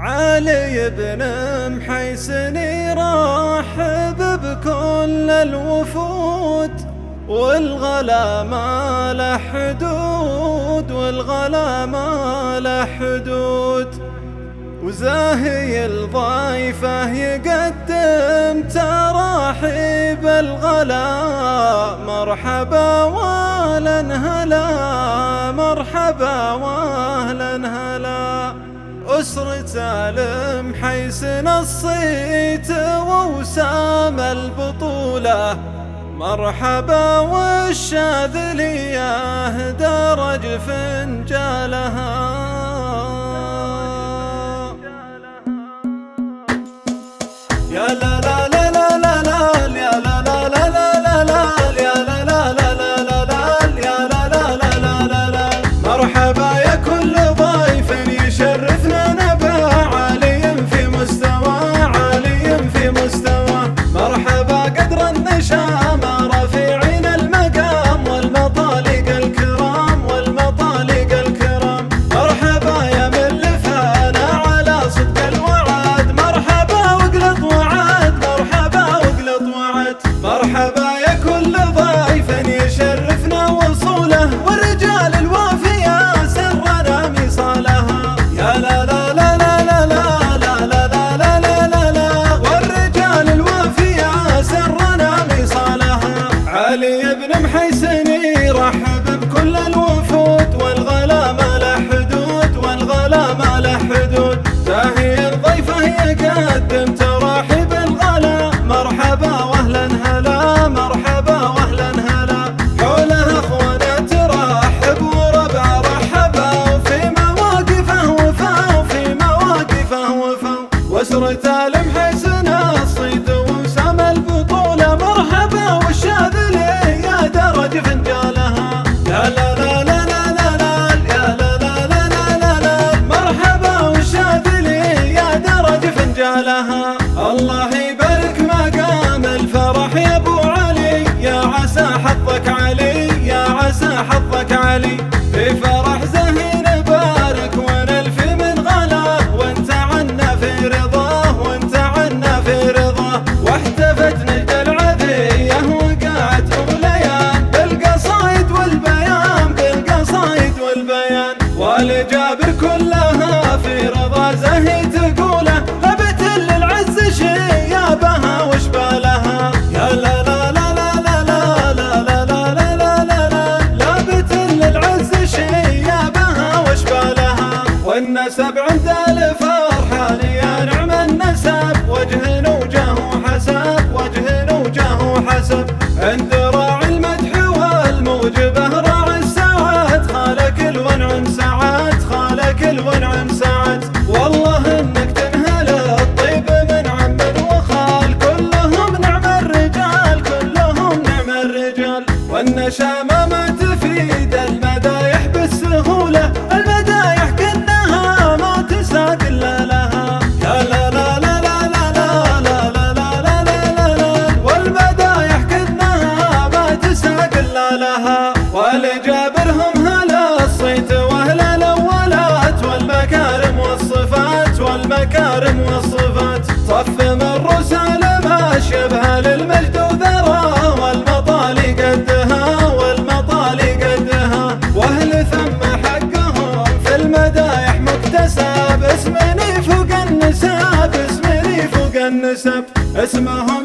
علي بن محيسن يرحب بكل الوفود، والغلا ما له حدود، والغلا ما له حدود. وزاهي الضيفه يقدم تراحيب الغلا، مرحبا واهلا هلا، مرحبا واهلا هلا. أسرة المحيسن الصيت ووسام البطولة، مرحبا والشاذلية درج فنجالها. يا لا لا لا لا لا لا، يا لا لا لا لا لا لا، يا لا لا لا لا لا لا، يا لا لا لا لا لا لا. مرحبا يا كل ضيف يشرفنا نبع عالي في مستوى، عالي في مستوى. مرحبا قدر النشامة رفيعين المقام، والمطالق الكرام، والمطالق الكرام. مرحبا يا من لفانا على صدق الوعد، مرحبا وقلط وعد، مرحبا وقلط وعد. مرحبا يا كل ضيف يشرفنا وصوله، والرجال الوافية سرنا مصالها. يا لا لا لا لا لا لا لا لا لا لا لا لا، والرجال الوافية سرنا مصالها. علي بن محيسن يرحب بكل الوفود، والغلا ما له حدود، والغلا ما له حدود. زاهي الضيفه يقدم تراحيب الغلا، مرحبا واهلا هلا، مرحبا واهلا هلا. حوله اخوانه ترحب وربع رحبا، وفي مواقفه وفا، وفي مواقفه وفا. واسرة المحيسن الصيد ووسام البطولة، مرحبا والشاذلية درج فنجالها. يا لا لا لا لا لا لا، يا لا لا لا لا لا لا. مرحبا والشاذلية درج فنجالها. الله يبارك مقام الفرح يا ابو علي، يا عسى حظك علي، يا عسى حظك علي. في فرح زهين بارك ونلفي من غلاه، وانت عنا في رضاه، وانت عنا في رضاه. واحتفت نجد العذية وقعت أغليان، بالقصايد والبيان، بالقصايد والبيان. والجابر كلها في رضا زهي تقوله، غبت للعز شيابها وشبالها. يا لا لا لا لا لا لا لا لا لا لا لا لا، لابت للعز شيابها وشبالها. والنسب عند الفرحان يا نعم النسب، وجه وجهه حسب، وجه وجهه حسب. عند راعي المدح والموجبه راعي السعد، خالك الونعم سعد، خالك الونعم سعد. والله انك تنهل الطيب من عم وخال، كلهم نعم الرجال، كلهم نعم الرجال. والنشامة ما تفيد المدايح بالسهولة، المدايح كنها ما تساق الا لها. يا لا لا لا لا لا لا لا لا لا لا لا لا، والمدايح كنها ما تساق الا لها. ولجابرهم هلا الصيت واهل الاولات، والمكارم والصفات، والمكارم والصفات. صف من رسال ما شبه للمجد وذراه، والمطالي قدها، والمطالي قدها. واهل ثم حقهم في المدايح مكتسب، اسمني فوق النسب، اسمني فوق النسب. اسمهم